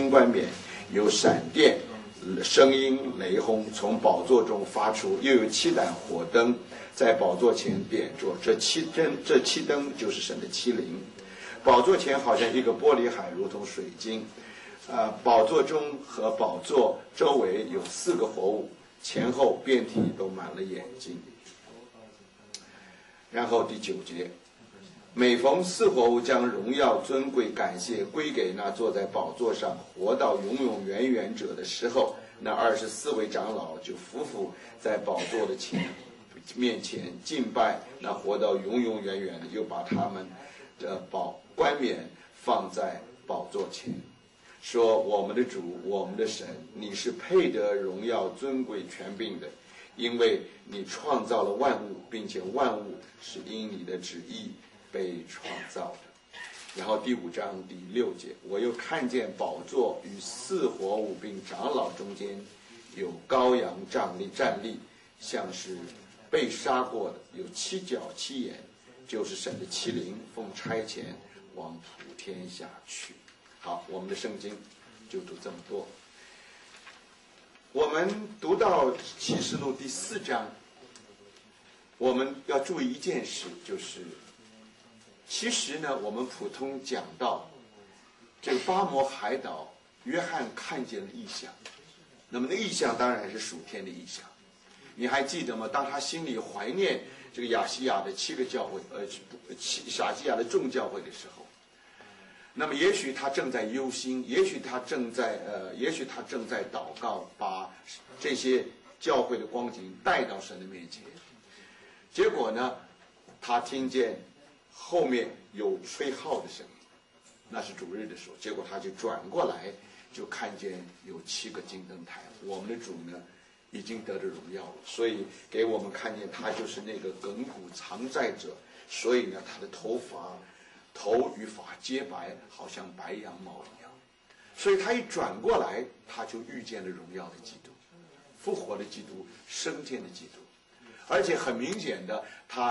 天冠冕，有闪电、声音、雷轰从宝座中发出，又有7盏火灯在宝座前点着。这七灯就是神的7灵。宝座前好像一个玻璃海，如同水晶。宝座中和宝座周围有4个活物，前后遍体都满了眼睛。然后第9节，每逢4活物将荣耀、尊贵、感谢归给那坐在宝座上活到永永远远者的时候，那24位长老就匍匐在宝座的面前敬拜那活到永永远远的，又把他们的冠冕放在宝座前，说：我们的主，我们的神，你是配得荣耀、尊贵、权柄的，因为你创造了万物，并且万物是因你的旨意被创造的。然后第5章第6节，我又看见宝座与4活物并长老中间有羔羊站立，像是被杀过的，有7角7眼，就是神的7灵，奉差遣往普天下去。好，我们的圣经就读这么多。我们读到启示录第4章，我们要注意一件事，就是其实呢，我们普通讲到这个巴摩海岛，约翰看见了异象。那么那异象当然是属天的异象。你还记得吗？当他心里怀念这个亚细亚的7个教会，亚细亚的众教会的时候，那么也许他正在忧心，也许他正在祷告，把这些教会的光景带到神的面前。结果呢，他听见后面有吹号的声音，那是主日的时候。结果他就转过来，就看见有7个金灯台。我们的主呢，已经得着荣耀了，所以给我们看见他就是那个亘古常在者。所以呢，他的头与发皆白，好像白羊毛一样。所以他一转过来，他就遇见了荣耀的基督，复活的基督，升天的基督。而且很明显的，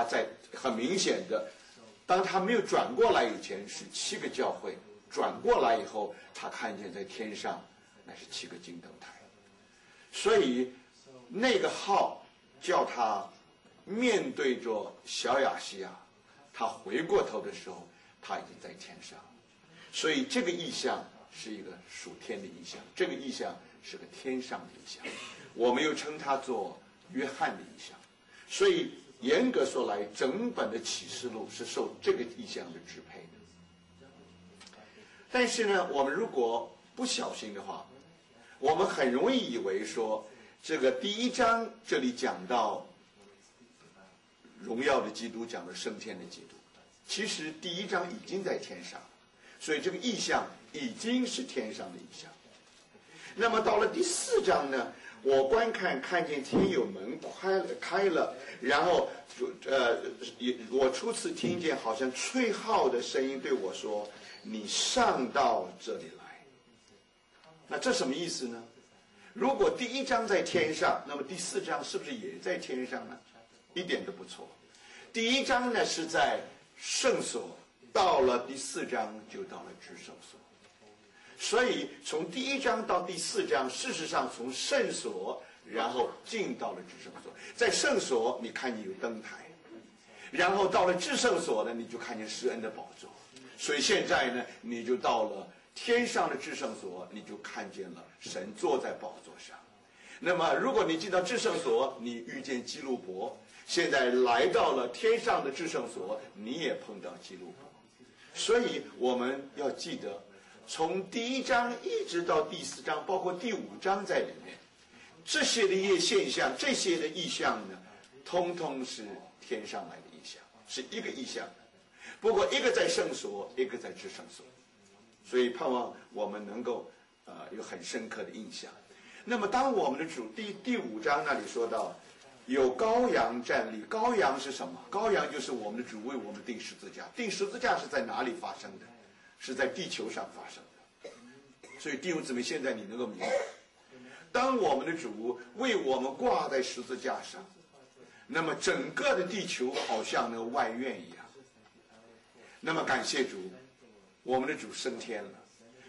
当他没有转过来以前是7个教会，转过来以后，他看见在天上那是7个金灯台。所以那个号叫他面对着小亚细亚，他回过头的时候，他已经在天上。所以这个意象是一个属天的意象，这个意象是个天上的意象，我们又称它做约翰的意象。所以严格说来，整本的启示录是受这个意象的支配的。但是呢，我们如果不小心的话，我们很容易以为说，这个第1章这里讲到荣耀的基督，讲的升天的基督，其实第1章已经在天上，所以这个意象已经是天上的意象。那么到了第4章呢，我观看见天有门开了，然后我初次听见好像吹号的声音对我说：你上到这里来。那这什么意思呢？如果第1章在天上，那么第4章是不是也在天上呢？一点都不错。第1章呢是在圣所，到了第4章就到了至圣所。所以从第1章到第4章，事实上从圣所然后进到了至圣所。在圣所你看见有灯台，然后到了至圣所呢，你就看见施恩的宝座。所以现在呢，你就到了天上的至圣所，你就看见了神坐在宝座上。那么如果你进到至圣所，你遇见基路伯，现在来到了天上的至圣所，你也碰到基路伯。所以我们要记得，从第1章一直到第4章，包括第5章在里面，这些的现象，这些的意象呢，通通是天上来的意象，是一个意象。不过一个在圣所，一个在至圣所。所以盼望我们能够有很深刻的印象。那么当我们的主第5章那里说到有羔羊站立，羔羊是什么？羔羊就是我们的主为我们钉十字架。钉十字架是在哪里发生的？是在地球上发生的。所以弟兄姊妹，现在你能够明白，当我们的主为我们挂在十字架上，那么整个的地球好像那个外院一样。那么感谢主，我们的主升天了，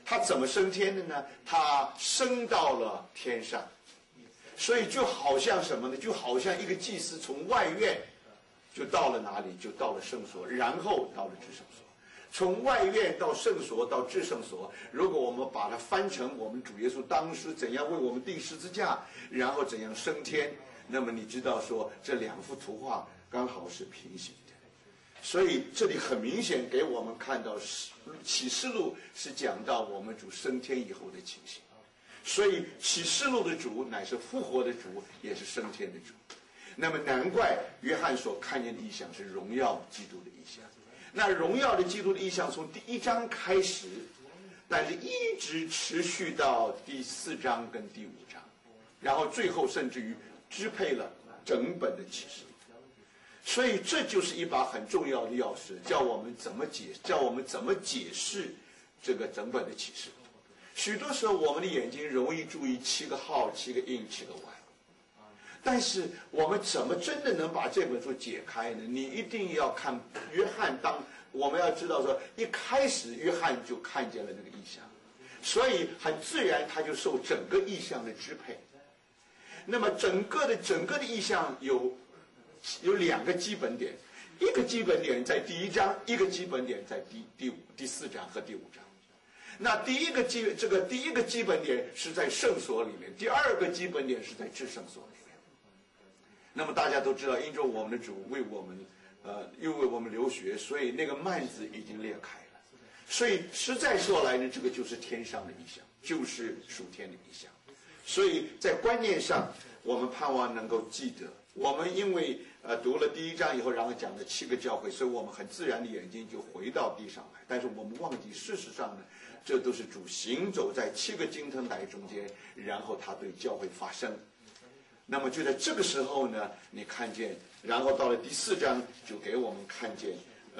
他怎么升天的呢？他升到了天上，所以就好像什么呢？就好像一个祭司从外院就到了哪里？就到了圣所，然后到了至圣所。从外院到圣所到至圣所，如果我们把它翻成我们主耶稣当时怎样为我们钉十字架，然后怎样升天，那么你知道说这两幅图画刚好是平行的。所以这里很明显给我们看到启示录是讲到我们主升天以后的情形，所以启示录的主乃是复活的主，也是升天的主。那么难怪约翰所看见的异象是荣耀基督的异象。那荣耀的基督的异象从第1章开始，但是一直持续到第4章跟第5章，然后最后甚至于支配了整本的启示录。所以这就是一把很重要的钥匙，叫我们怎么解释这个整本的启示录。许多时候我们的眼睛容易注意7个号、7个印、7个弯，但是我们怎么真的能把这本书解开呢？你一定要看约翰，我们要知道说，一开始约翰就看见了那个异象，所以很自然他就受整个异象的支配。那么整个的异象有2个基本点，一个基本点在第1章，一个基本点在第4章和第5章。那第一个基本点是在圣所里面，第2个基本点是在至圣所里面。那么大家都知道，因着我们的主为我们又为我们流血，所以那个幔子已经裂开了。所以实在说来呢，这个就是天上的异象，就是属天的异象。所以在观念上，我们盼望能够记得，我们因为读了第1章以后，然后讲了7个教会，所以我们很自然的眼睛就回到地上来。但是我们忘记，事实上呢，这都是主行走在7个金灯台中间，然后他对教会发声。那么就在这个时候呢，你看见，然后到了第4章，就给我们看见，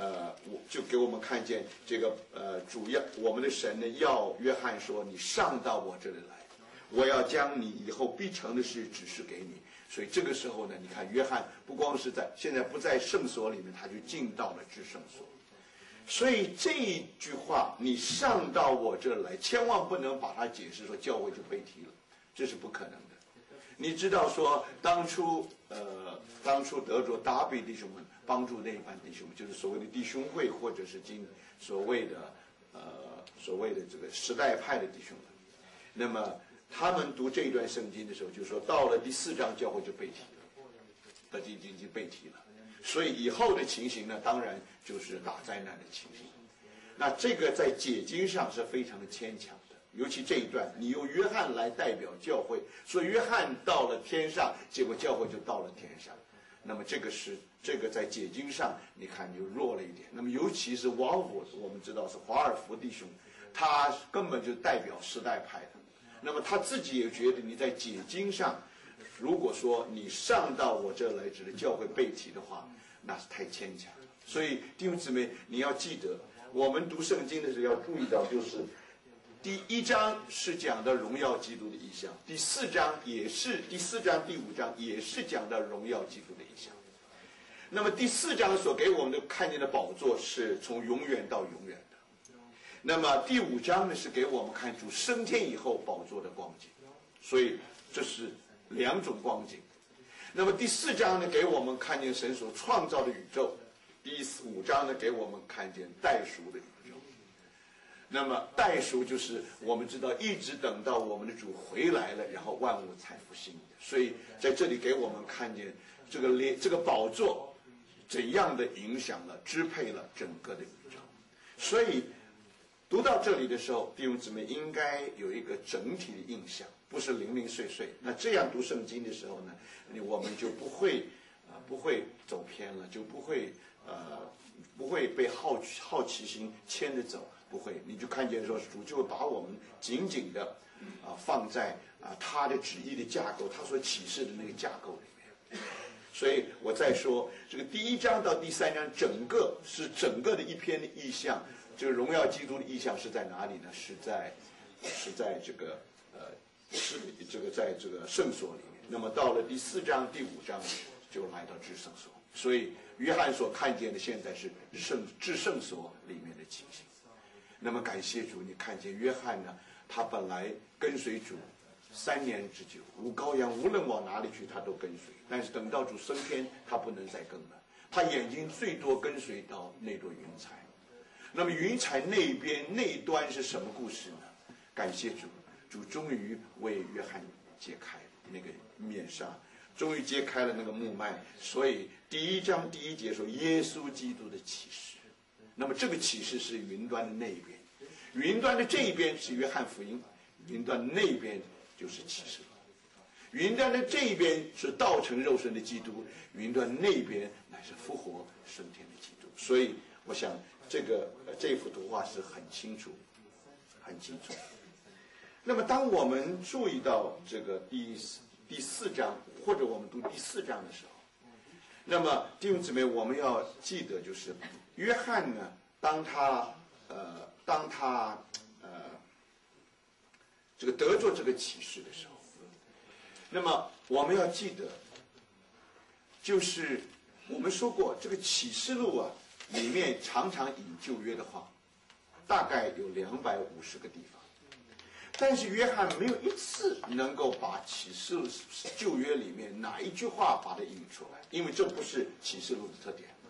这个主要我们的神呢要约翰说，你上到我这里来，我要将你以后必成的事指示给你。所以这个时候呢，你看约翰不光是现在不在圣所里面，他就进到了至圣所。所以这一句话，你上到我这来，千万不能把它解释说教会就被提了，这是不可能的。你知道说当初德州达比弟兄们帮助那一班弟兄，就是所谓的弟兄会，或者是所谓的这个时代派的弟兄们。那么他们读这一段圣经的时候，就说到了第4章教会就被提了，已经被提了。所以以后的情形呢，当然就是大灾难的情形。那这个在解经上是非常的牵强的，尤其这一段，你用约翰来代表教会，所以约翰到了天上，结果教会就到了天上。那么这个在解经上，你看就弱了一点。那么尤其是王府，我们知道是华尔福弟兄，他根本就代表时代派的。那么他自己也觉得你在解经上，如果说你上到我这来指的教会被提的话，那是太牵强了。所以弟兄姊妹，你要记得，我们读圣经的时候要注意到，就是第1章是讲到荣耀基督的意象，第4章也是，第4章第5章也是讲到荣耀基督的意象。那么第4章所给我们的看见的宝座是从永远到永远的。那么第5章呢，是给我们看主升天以后宝座的光景，所以这是2种光景。那么第4章呢，给我们看见神所创造的宇宙；第5章呢，给我们看见代赎的宇宙。那么代赎就是我们知道，一直等到我们的主回来了，然后万物才复兴的。所以在这里给我们看见这个宝座怎样的影响了、支配了整个的宇宙。所以读到这里的时候，弟兄姊妹应该有一个整体的印象，不是零零碎碎。那这样读圣经的时候呢，我们就不会走偏了，就不会被好奇心牵着走，不会。你就看见说主就会把我们紧紧的放在他的旨意的架构，他所启示的那个架构里面。所以我再说，这个第1章到第3章整个的一篇的意象。这个荣耀基督的意象是在哪里呢？是在这个在这个圣所里面。那么到了第4章、第5章就来到至圣所。所以约翰所看见的现在是至圣所里面的情形。 那么感谢主，你看见约翰呢，他本来跟随主3年之久，无羔羊无论往哪里去他都跟随，但是等到主升天，他不能再跟了，他眼睛最多跟随到那朵云彩。那么云彩那边那一端是什么故事呢？感谢主，主终于为约翰解开那个面纱，终于揭开了那个幕幔。所以第1章第1节说耶稣基督的启示，那么这个启示是云端的那一边，云端的这一边是约翰福音，云端的那一边就是启示录。云端的这一边是道成肉身的基督，云端那一边乃是复活升天的基督。所以我想这幅图画是很清楚很清楚。那么当我们注意到这个第4章，或者我们读第4章的时候，那么弟兄姊妹，我们要记得，就是约翰呢，当他这个得着这个启示的时候，那么我们要记得，就是我们说过，这个启示录啊，里面常常引旧约的话，大概有250个地方。但是约翰没有一次能够把启示录旧约里面哪一句话把它引出来，因为这不是启示录的特点。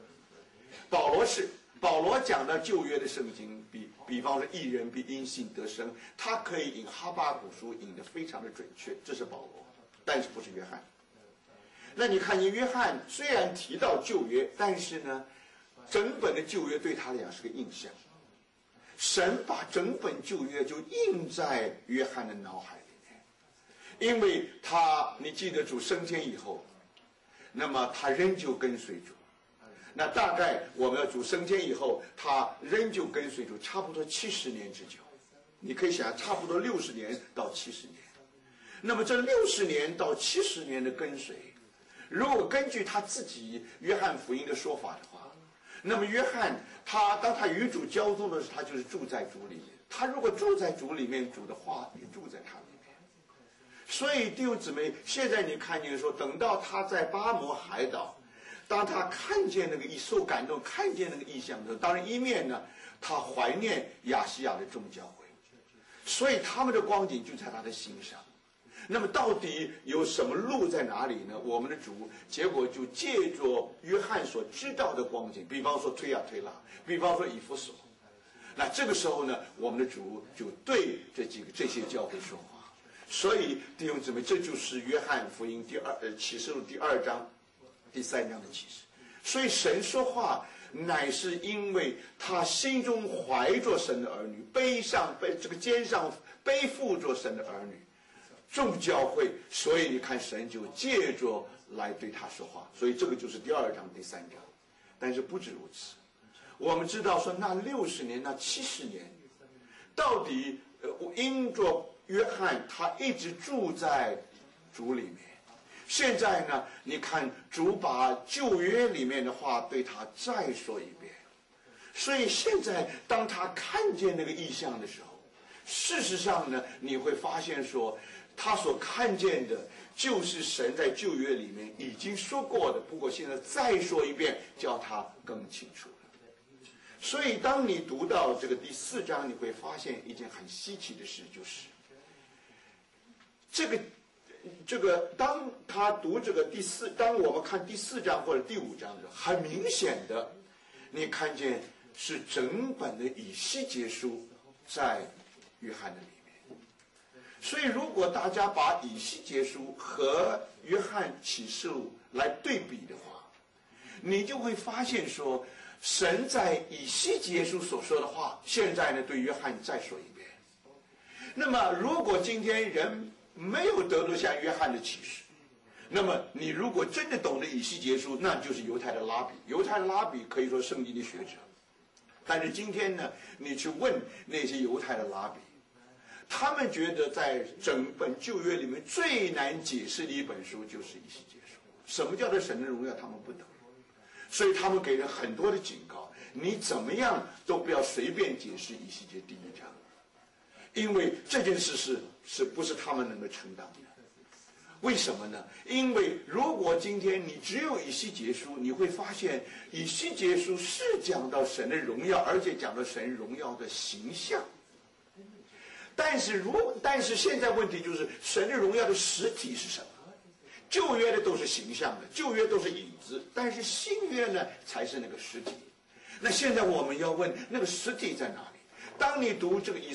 保罗讲到旧约的圣经，比方说义人必因信得生，他可以引哈巴谷书引得非常的准确，这是保罗，但是不是约翰。那你看见约翰虽然提到旧约，但是呢，整本的旧约对他来讲是个印象。神把整本旧约就印在约翰的脑海里面，因为你记得主升天以后，那么他仍旧跟随主。那大概我们要主升天以后，他仍旧跟随主差不多70年之久，你可以想差不多60年到70年。那么这60年到70年的跟随，如果根据他自己约翰福音的说法的话，那么约翰当他与主交通的时候，他就是住在主里面。他如果住在主里面，主的话也住在他里面。所以弟兄姊妹，现在你看见说，等到他在巴摩海岛，当他看见那个受感动，看见那个异象的时候，当然一面呢，他怀念亚细亚的众教会，所以他们的光景就在他的心上。那么到底有什么路在哪里呢？我们的主结果就借着约翰所知道的光景，比方说推亚推拉，比方说以弗所，那这个时候呢，我们的主就对这些教会说话。所以弟兄姊妹，这就是约翰福音启示录第2章第3章的启示。所以神说话乃是因为他心中怀着神的儿女，肩上背负着神的儿女，众教会，所以你看神就借着来对他说话。所以这个就是第2章第3章。但是不止如此，我们知道说那60年那70年到底因着约翰他一直住在主里面，现在呢，你看主把旧约里面的话对他再说一遍。所以现在当他看见那个异象的时候，事实上呢，你会发现说他所看见的就是神在旧约里面已经说过的，不过现在再说一遍，叫他更清楚了。所以当你读到这个第4章，你会发现一件很稀奇的事，就是这个当他读这个当我们看第4章或者第5章的时候，很明显的你看见是整本的以西结书在约翰的里面。所以如果大家把以西结书和约翰启示录来对比的话，你就会发现说，神在以西结书所说的话，现在呢对约翰再说一遍。那么如果今天人没有得到像约翰的启示，那么你如果真的懂得以西结书，那就是犹太的拉比。犹太的拉比可以说圣经的学者，但是今天呢，你去问那些犹太的拉比，他们觉得在整本旧约里面最难解释的一本书就是以西结书。什么叫做神的荣耀，他们不懂，所以他们给人很多的警告，你怎么样都不要随便解释以西结第1章，因为这件事是不是他们能够承担的。 为什么呢？因为如果今天你只有以西结书，你会发现以西结书是讲到神的荣耀，而且讲到神荣耀的形象。但是现在问题就是神的荣耀的实体是什么？旧约的都是形象的，旧约都是影子，但是新约呢才是那个实体。那现在我们要问那个实体在哪里？当你读这个以